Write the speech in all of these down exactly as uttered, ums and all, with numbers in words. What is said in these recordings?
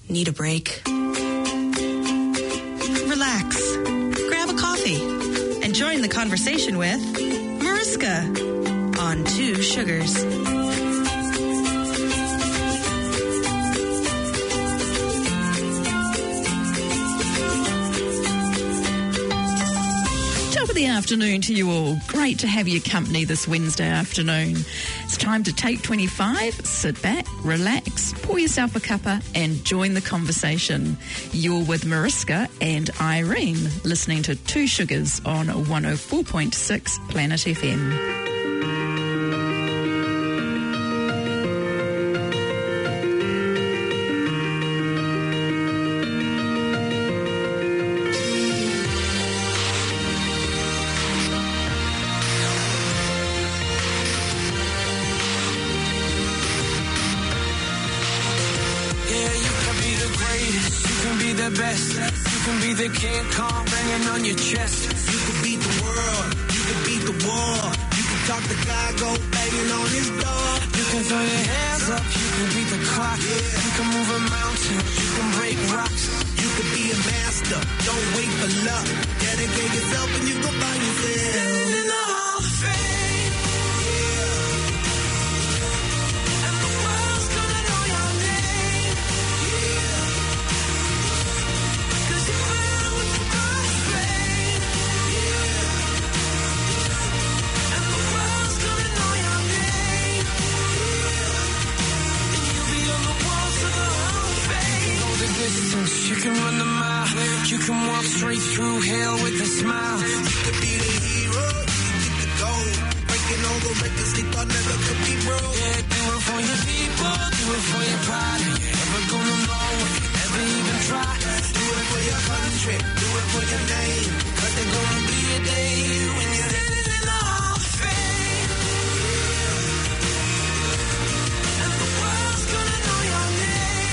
Need a break? Relax. Grab a coffee and join the conversation with Mariska on Two Sugars. Top of the afternoon to you all. Great to have your company this Wednesday afternoon. It's time to take twenty-five, sit back, relax, pour yourself a cuppa and join the conversation. You're with Mariska and Irene, listening to Two Sugars on one oh four point six Planet F M. King Kong banging on your chest. You can beat the world, you can beat the war. You can talk the guy, go banging on his door. You can throw your hands up, you can beat the clock. Yeah. You can move a mountain, you can break rocks. You can be a master, don't wait for luck. Dedicate yourself and you go find yourself in the Hall of Fame. You can run the mile, you can walk straight through hell with a smile. You could be the hero, you can get the gold. Breaking all the records they thought never could be broke. Yeah, do it for your people, do it for your pride. Are you ever gonna know if you ever even try? Do it for your country, do it for your name. Cause there's gonna be a day when you're living in the Hall of Fame. And the world's gonna know your name.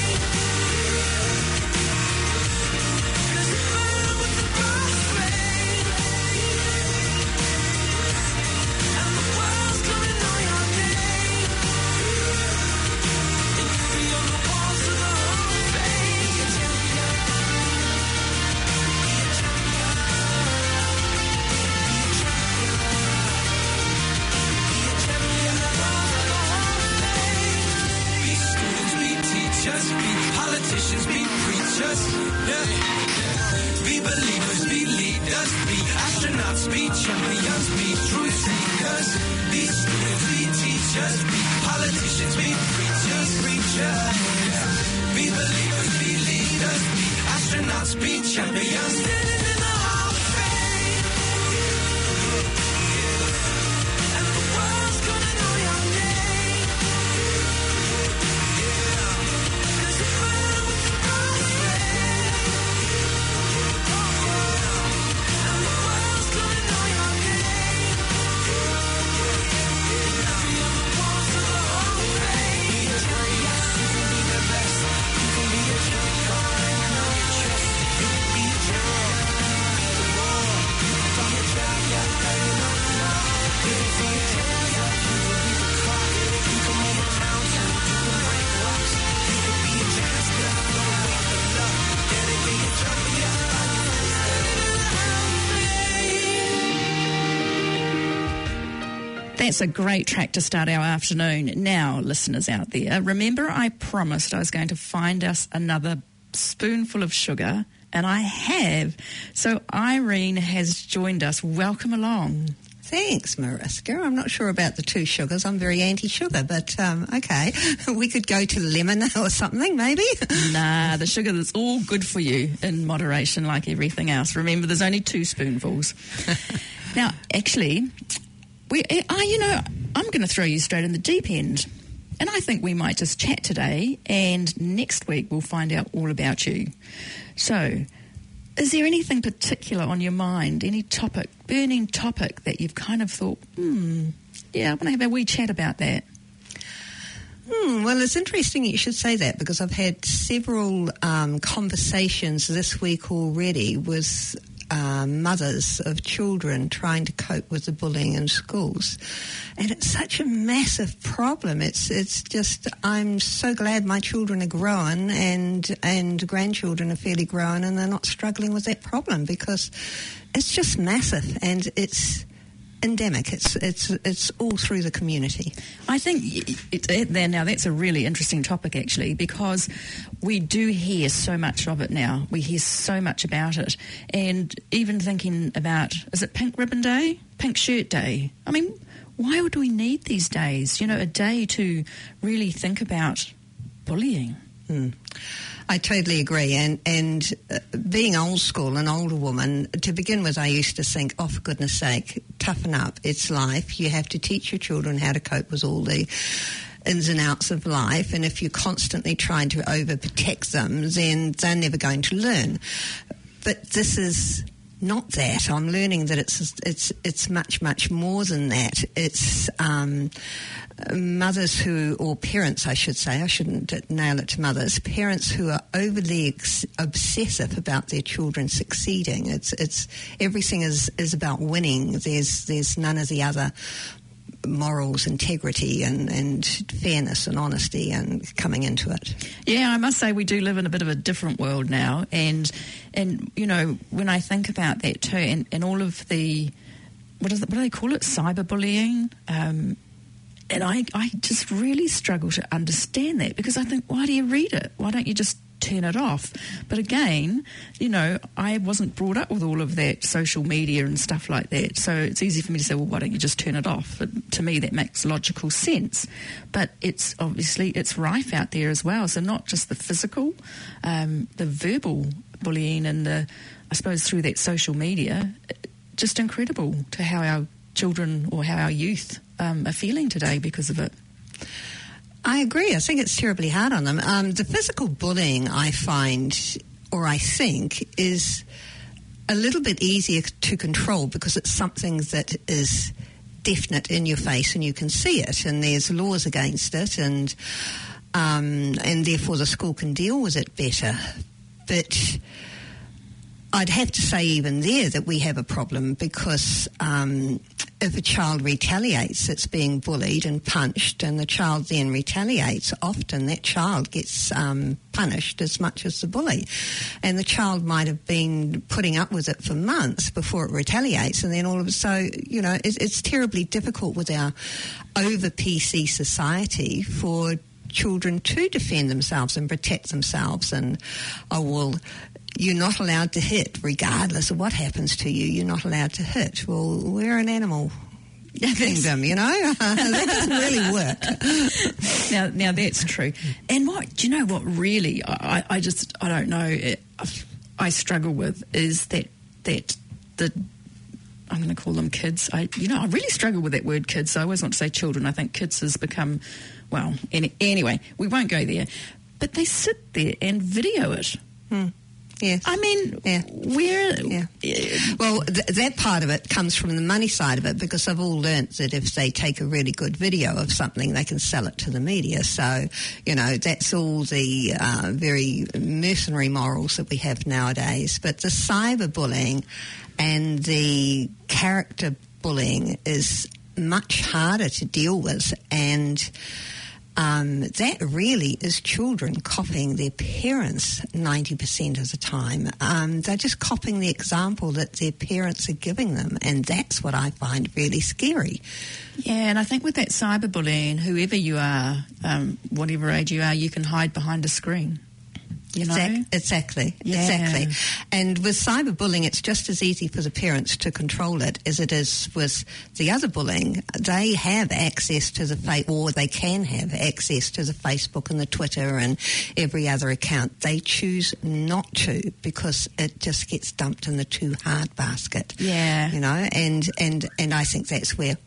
Politicians be preachers, yeah. Be believers, be leaders, be astronauts, be champions, be truth seekers. Be students, be teachers, be politicians, be preachers, preachers. Yeah. Be believers, be leaders, be astronauts, be champions. Standing in the Hall of Fame. Yeah. And the world's gonna know your name. That's a great track to start our afternoon. Now, listeners out there, remember I promised I was going to find us another spoonful of sugar, and I have. So Irene has joined us. Welcome along. Thanks, Mariska. I'm not sure about the two sugars. I'm very anti-sugar, but um, okay. We could go to lemon or something, maybe. Nah, the sugar that's all good for you in moderation like everything else. Remember, there's only two spoonfuls. Now, actually, we, uh, you know, I'm going to throw you straight in the deep end. And I think we might just chat today, and next week we'll find out all about you. So, is there anything particular on your mind, any topic, burning topic that you've kind of thought, hmm, yeah, I want to have a wee chat about that? Hmm, well, it's interesting you should say that, because I've had several um, conversations this week already with uh, mothers of children trying to cope with the bullying in schools. And it's such a massive problem. It's it's just, I'm so glad my children are grown and, and grandchildren are fairly grown and they're not struggling with that problem, because it's just massive and it's endemic. It's it's it's all through the community. I think it, it, there now that's a really interesting topic, actually, because we do hear so much of it now. We hear so much about it, and even thinking about, is it Pink Ribbon Day, Pink Shirt Day? I mean, why would we need these days? You know, a day to really think about bullying. Mm. I totally agree. And, and uh, being old school, an older woman, to begin with, I used to think, oh, for goodness sake, toughen up. It's life. You have to teach your children how to cope with all the ins and outs of life. And if you're constantly trying to overprotect them, then they're never going to learn. But this is not that. I'm learning that it's it's it's much, much more than that. It's um, mothers who, or parents, I should say, I shouldn't nail it to mothers, parents who are overly ex- obsessive about their children succeeding. It's it's everything is, is about winning. There's there's none of the other morals, integrity and, and fairness and honesty and coming into it. Yeah, I must say we do live in a bit of a different world now, and and you know, when I think about that too, and, and all of the, what is it, what do they call it, cyberbullying, um, and I, I just really struggle to understand that, because I think, why do you read it? Why don't you just turn it off? But again, you know, I wasn't brought up with all of that social media and stuff like that, so it's easy for me to say, well, why don't you just turn it off? But to me, that makes logical sense. But it's obviously, it's rife out there as well, so not just the physical, um, the verbal bullying and the, I suppose, through that social media, just incredible to how our children or how our youth um, are feeling today because of it. I agree. I think it's terribly hard on them. Um, the physical bullying, I find, or I think, is a little bit easier to control because it's something that is definite in your face and you can see it, and there's laws against it, and um, and therefore the school can deal with it better. But I'd have to say even there that we have a problem, because um, if a child retaliates, it's being bullied and punched, and the child then retaliates, often that child gets um, punished as much as the bully. And the child might have been putting up with it for months before it retaliates, and then all of it. So, you know, it's, it's terribly difficult with our over-P C society for children to defend themselves and protect themselves. And, oh, well, you're not allowed to hit, regardless of what happens to you. You're not allowed to hit. Well, we're an animal kingdom, you know? That doesn't really work. Now, now that's true. And what do you know? What really, I, I just, I don't know. It, I struggle with is that that the. I'm going to call them kids. I, you know, I really struggle with that word kids. So I always want to say children. I think kids has become, well, any, anyway, we won't go there. But they sit there and video it. Hmm. Yes. I mean, yeah. where... Yeah. Well, th- that part of it comes from the money side of it, because they've all learnt that if they take a really good video of something, they can sell it to the media. So, you know, that's all the uh, very mercenary morals that we have nowadays. But the cyberbullying and the character bullying is much harder to deal with, and Um, that really is children copying their parents ninety percent of the time. Um, they're just copying the example that their parents are giving them, and that's what I find really scary. Yeah, and I think with that cyberbullying, whoever you are, um, whatever age you are, you can hide behind a screen. You know? Exact, exactly, Yeah. exactly. And with cyberbullying, it's just as easy for the parents to control it as it is with the other bullying. They have access to the fa- or they can have access to the Facebook and the Twitter and every other account. They choose not to, because it just gets dumped in the too hard basket. Yeah. You know, and and and I think that's where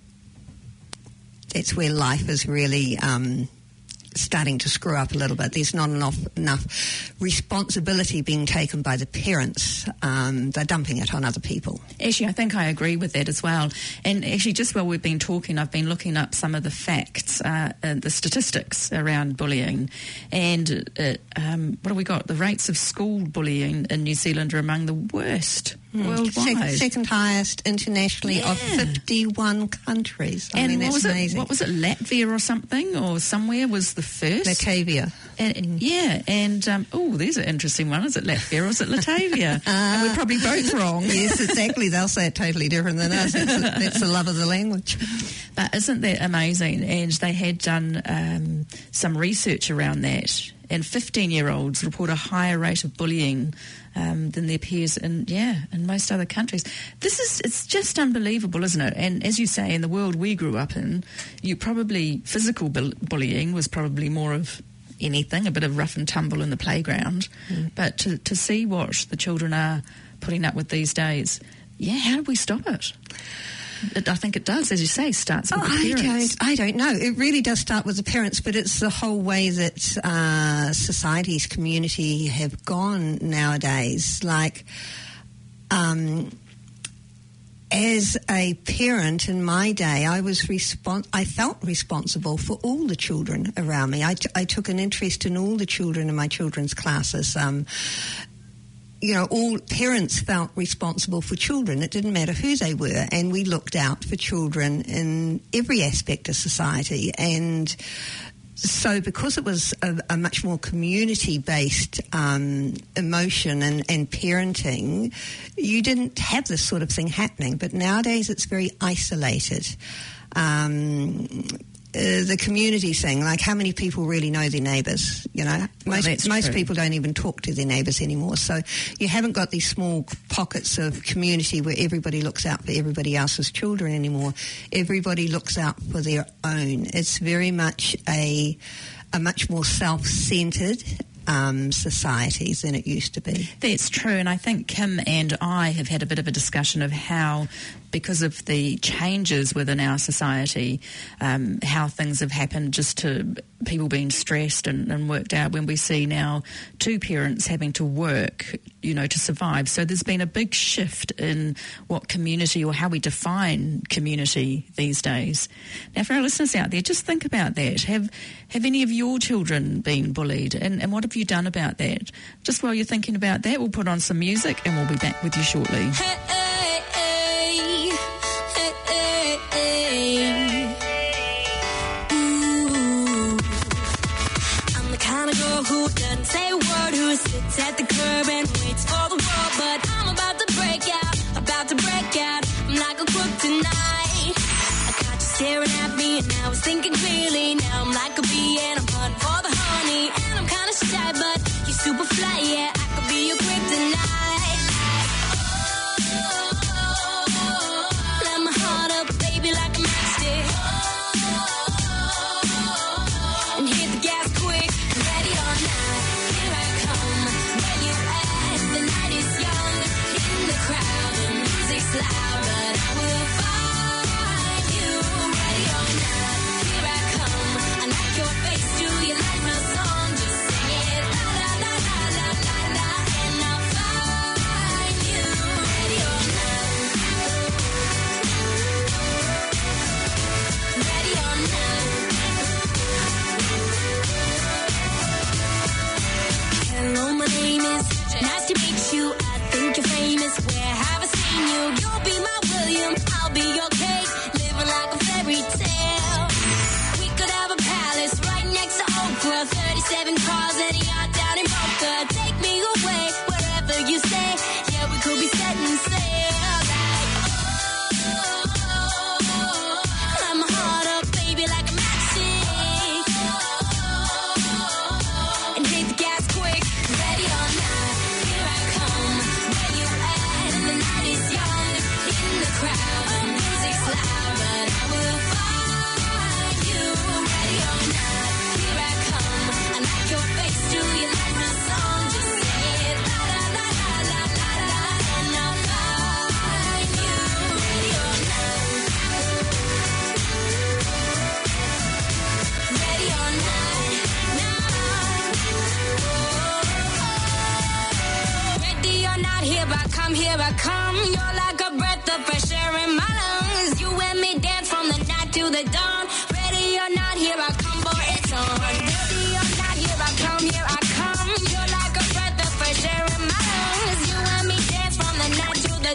that's where life is really Um, starting to screw up a little bit. There's not enough enough responsibility being taken by the parents. Um, they're dumping it on other people. Actually, I think I agree with that as well. And actually, just while we've been talking, I've been looking up some of the facts, uh, and the statistics around bullying. And uh, um, what have we got? The rates of school bullying in New Zealand are among the worst worldwide. Second, second highest internationally Yeah. of fifty-one countries. I and mean, what that's was amazing. it? What was it? Latvia or something, or somewhere was the first. Latavia. And, yeah, and um, oh, there's an interesting one. Is it Latvia or is it Latavia? And we're probably both wrong. Yes, exactly. They'll say it totally different than us. It's, it's the love of the language. But isn't that amazing? And they had done um, some research around that. And fifteen-year-olds report a higher rate of bullying um, than their peers in, yeah, in most other countries. This is, it's just unbelievable, isn't it? And as you say, in the world we grew up in, you probably, physical bu- bullying was probably more of anything, a bit of rough and tumble in the playground. Mm. But to, to see what the children are putting up with these days, yeah, how do we stop it? It, I think it does, as you say, starts with oh, the parents. I don't, I don't know. It really does start with the parents, but it's the whole way that uh, societies, community have gone nowadays. Like, um, as a parent in my day, I was respons- I felt responsible for all the children around me. I, t- I took an interest in all the children in my children's classes. Um, You know, all parents felt responsible for children. It didn't matter who they were, and we looked out for children in every aspect of society. And so because it was a, a much more community-based um, emotion and, and parenting, you didn't have this sort of thing happening. But nowadays it's very isolated. Um Uh, the community thing, like how many people really know their neighbours, you know? Well, most most true. people don't even talk to their neighbours anymore. So you haven't got these small pockets of community where everybody looks out for everybody else's children anymore. Everybody looks out for their own. It's very much a, a much more self-centred Um, societies than it used to be. That's true, and I think Kim and I have had a bit of a discussion of how, because of the changes within our society, um, how things have happened just to people being stressed and, and worked out, when we see now two parents having to work, you know, to survive. So there's been a big shift in what community, or how we define community these days. Now, for our listeners out there, just think about that. Have have any of your children been bullied, and, and what have you done about that? Just while you're thinking about that, we'll put on some music and we'll be back with you shortly. Hey, hey, hey, hey, hey, hey. Ooh. I'm the kind of girl who doesn't say a word, who sits at the curb and waits for the world, but I'm about to break out, about to break out. I'm like a crook tonight. I got you staring at me and I was thinking clearly. Now I'm like a bee and I'm hunting for the honey, and I'm kind of shy, but you're super fly, yeah. I could be your kryptonite. Oh, let my heart up, baby, like a matchstick. And hit the gas quick, ready or not, here I come. Where you at? The night is young, in the crowd, the music's loud, but I will find you. Ready or not, here I come. I like your face, do you like my song? Just sing it, la la la la la la la, and I'll find you. Ready or not, ready or not. Hello, my name is. Nice to meet you. I think you're famous. Where have I seen you? You'll be my William. I'll be your Kate. Living like a fairy tale. We could have a palace right next to Oprah. thirty-seven cars and a yacht down in Boca. Take me away wherever you say. Yeah, we could be setting sail. Like, oh, let my heart up, baby, like a matchstick. And hit the gas quick, ready or not, here I come. Where you at? The night is young, in the crowd, the music's loud, but I will find you. Ready or not, here I come. I like your face, do you like my song? Just say it, la la la la la la la, and I'll find you. Ready or not, ready or not, ready or not, here I come, here I come. You're like a breath of fresh air in my lungs. You and me dance from the night to the dawn. Ready or not, here I come, boy, it's on. Ready or not, here I come, here I come. You're like a breath of fresh air in my lungs. You and me dance from the night to the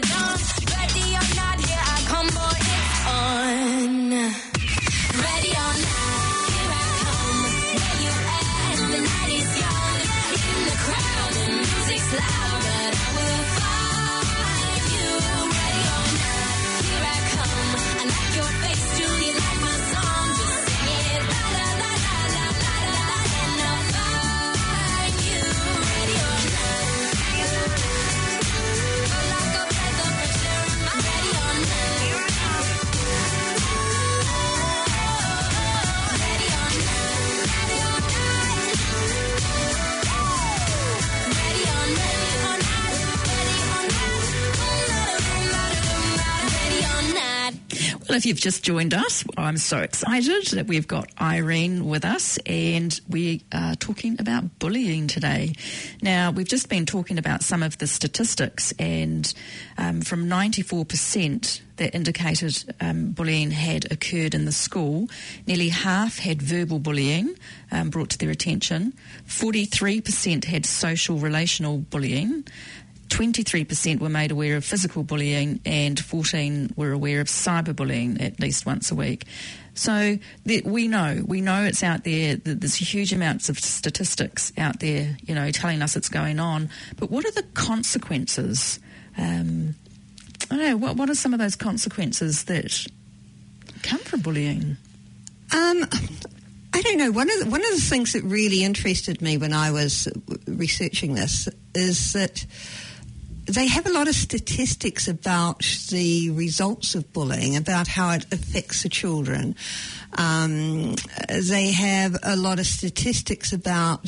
Well, if you've just joined us, I'm so excited that we've got Irene with us, and we are talking about bullying today. Now, we've just been talking about some of the statistics, and um, from ninety-four percent that indicated um, bullying had occurred in the school, nearly half had verbal bullying um, brought to their attention, forty-three percent had social relational bullying, twenty-three percent were made aware of physical bullying, and fourteen were aware of cyberbullying at least once a week. So th- we know, we know it's out there. Th- there's huge amounts of statistics out there, you know, telling us it's going on. But what are the consequences? Um, I don't know, what, what are some of those consequences that come from bullying? Um, I don't know. One of the, one of the things that really interested me when I was researching this is that they have a lot of statistics about the results of bullying, about how it affects the children. Um, they have a lot of statistics about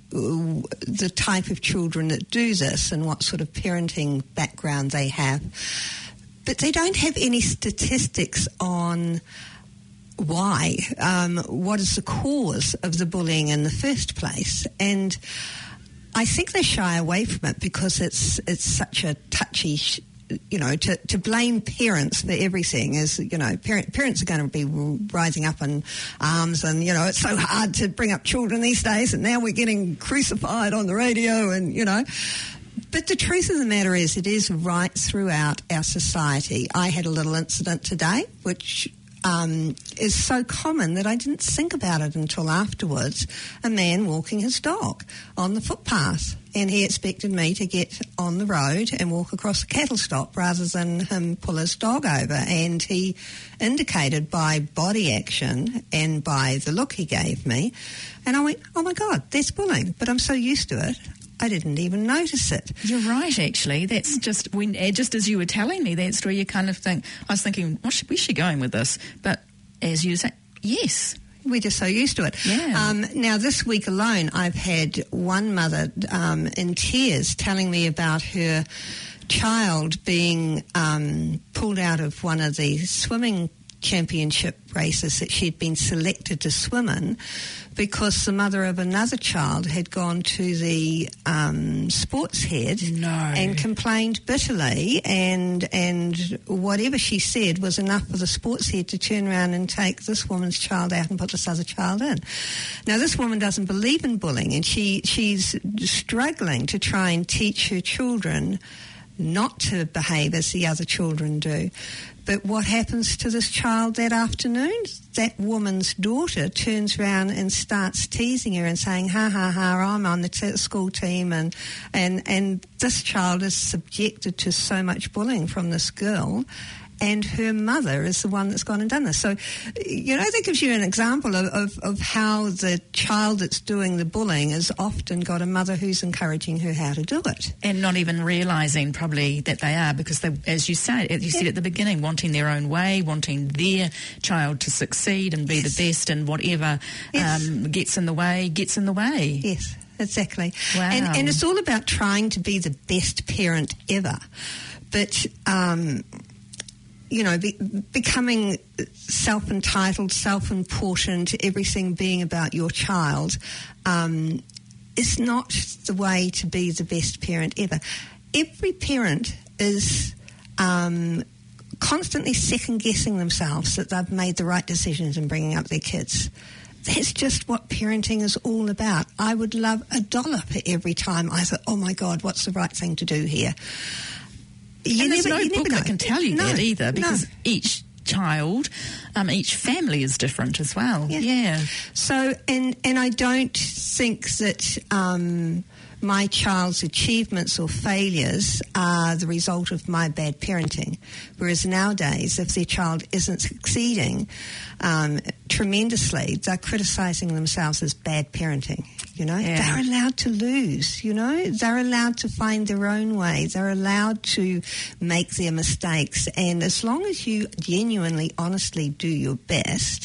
the type of children that do this and what sort of parenting background they have. But they don't have any statistics on why, um, what is the cause of the bullying in the first place. And I think they shy away from it because it's it's such a touchy, sh- you know, to, to blame parents for everything is, you know, parent, parents are going to be rising up in arms and, you know, it's so hard to bring up children these days and now we're getting crucified on the radio and, you know. But the truth of the matter is it is right throughout our society. I had a little incident today which Um, is so common that I didn't think about it until afterwards. A man walking his dog on the footpath, and he expected me to get on the road and walk across a cattle stop rather than him pull his dog over. And he indicated by body action and by the look he gave me, and I went, oh my God, that's bullying. But I'm so used to it, I didn't even notice it. You're right, actually. That's just when, just as you were telling me that story, you kind of think, I was thinking, where's she going with this? But as you say, yes. We're just so used to it. Yeah. Um, now, this week alone, I've had one mother um, in tears telling me about her child being um, pulled out of one of the swimming championship races that she'd been selected to swim in because the mother of another child had gone to the um, sports head no. and complained bitterly, and and whatever she said was enough for the sports head to turn around and take this woman's child out and put this other child in. Now, this woman doesn't believe in bullying, and she she's struggling to try and teach her children not to behave as the other children do. But what happens to this child that afternoon? That woman's daughter turns around and starts teasing her and saying, ha, ha, ha, I'm on the t- school team. And, and, and this child is subjected to so much bullying from this girl. And her mother is the one that's gone and done this. So, you know, that gives you an example of, of, of how the child that's doing the bullying has often got a mother who's encouraging her how to do it. And not even realising probably that they are, because they, as you said, you said yeah. at the beginning, wanting their own way, wanting their child to succeed and be yes. the best, and whatever yes. um, gets in the way, gets in the way. Yes, exactly. Wow. And, and it's all about trying to be the best parent ever. But... Um, you know, be, becoming self-entitled, self-important, everything being about your child, um, is not the way to be the best parent ever. Every parent is um, constantly second-guessing themselves that they've made the right decisions in bringing up their kids. That's just what parenting is all about. I would love a dollar for every time I thought, oh, my God, what's the right thing to do here? You and there's never, no you book never that can tell you no, that either, because no. each child, um, each family is different as well. Yeah. yeah. So, and and I don't think that um, my child's achievements or failures are the result of my bad parenting. Whereas nowadays, if their child isn't succeeding um, tremendously, they're criticising themselves as bad parenting. You know, yeah. they're allowed to lose, you know, they're allowed to find their own way. They're allowed to make their mistakes. And as long as you genuinely, honestly do your best,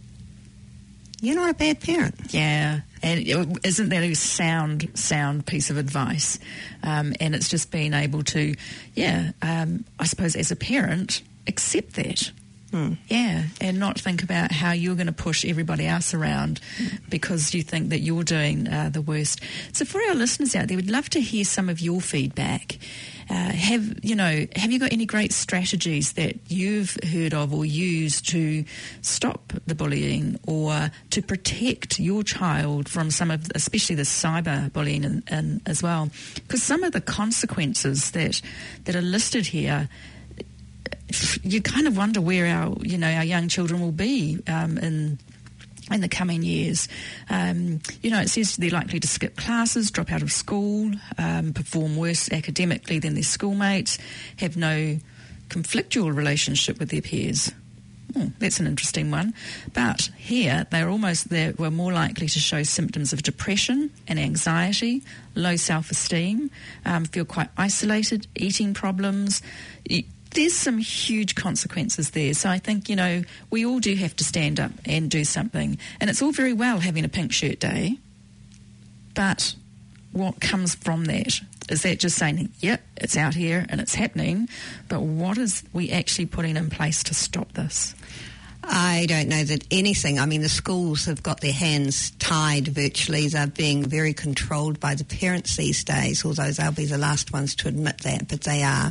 you're not a bad parent. Yeah. And isn't that a sound, sound piece of advice? Um, and it's just being able to, yeah, um, I suppose as a parent, accept that. Yeah, and not think about how you're going to push everybody else around because you think that you're doing uh, the worst. So for our listeners out there, we'd love to hear some of your feedback. Uh, have you know? Have you got any great strategies that you've heard of or used to stop the bullying or to protect your child from some of, especially the cyber bullying, and, and as well? Because some of the consequences that that are listed here, you kind of wonder where our you know our young children will be um, in. in the coming years. Um, you know, it says they're likely to skip classes, drop out of school, um, perform worse academically than their schoolmates, have no conflictual relationship with their peers. Oh, that's an interesting one. But here, they're almost, they were more likely to show symptoms of depression and anxiety, low self-esteem, um, feel quite isolated, eating problems. There's some huge consequences there. So I think, you know, we all do have to stand up and do something. And it's all very well having a pink shirt day, but what comes from that? Is that just saying, yep, it's out here and it's happening, but what is we actually putting in place to stop this? I don't know that anything. I mean, the schools have got their hands tied virtually. They're being very controlled by the parents these days, although they'll be the last ones to admit that, but they are.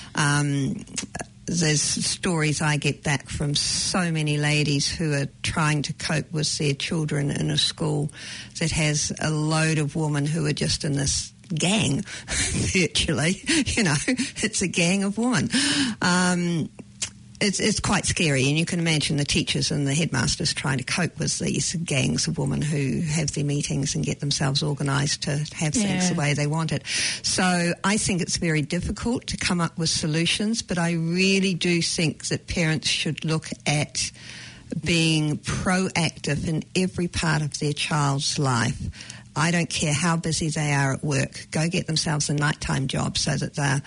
Um, there's stories I get back from so many ladies who are trying to cope with their children in a school that has a load of women who are just in this gang, virtually. You know, it's a gang of women. Um It's, it's quite scary, and you can imagine the teachers and the headmasters trying to cope with these gangs of women who have their meetings and get themselves organised to have Yeah. things the way they want it. So I think it's very difficult to come up with solutions, but I really do think that parents should look at being proactive in every part of their child's life. I don't care how busy they are at work. Go get themselves a nighttime job so that they're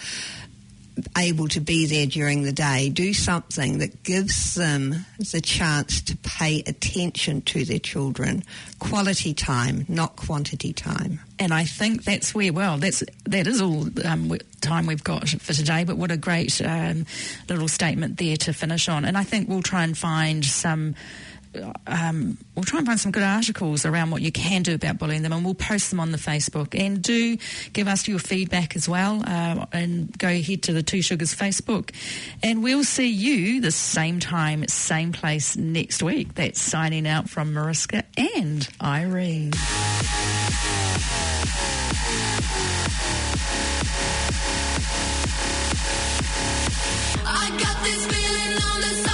able to be there during the day. Do something that gives them the chance to pay attention to their children. Quality time, not quantity time. And I think that's where, well, that's that is all um, time we've got for today, but what a great um, little statement there to finish on. And I think we'll try and find some Um, we'll try and find some good articles around what you can do about bullying them, and we'll post them on the Facebook. And do give us your feedback as well, uh, and go ahead to the Two Sugars Facebook. And we'll see you the same time, same place next week. That's signing out from Mariska and Irene. I got this feeling on the side.